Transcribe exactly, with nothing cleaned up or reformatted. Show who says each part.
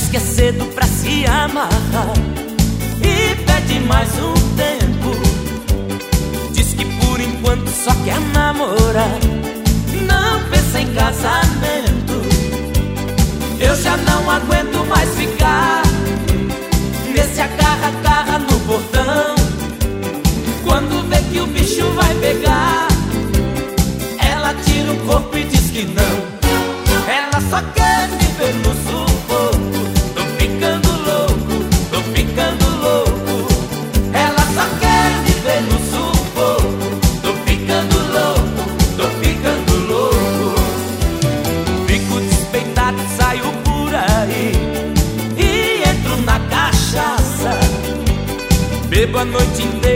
Speaker 1: que é cedo pra se amarrar e pede mais um tempo. Diz que por enquanto só quer namorar, não pensa em casamento. Eu já não aguento mais ficar nesse agarra-agarra no portão. Quando vê que o bicho vai pegar, ela tira o corpo e diz que não. Ela só quer viver no sufoco. Tô ficando louco, tô ficando louco. Ela só quer viver no sufoco. Tô ficando louco, tô ficando louco. Fico despeitado e saio por aí e entro na cachaça. Bebo a noite inteira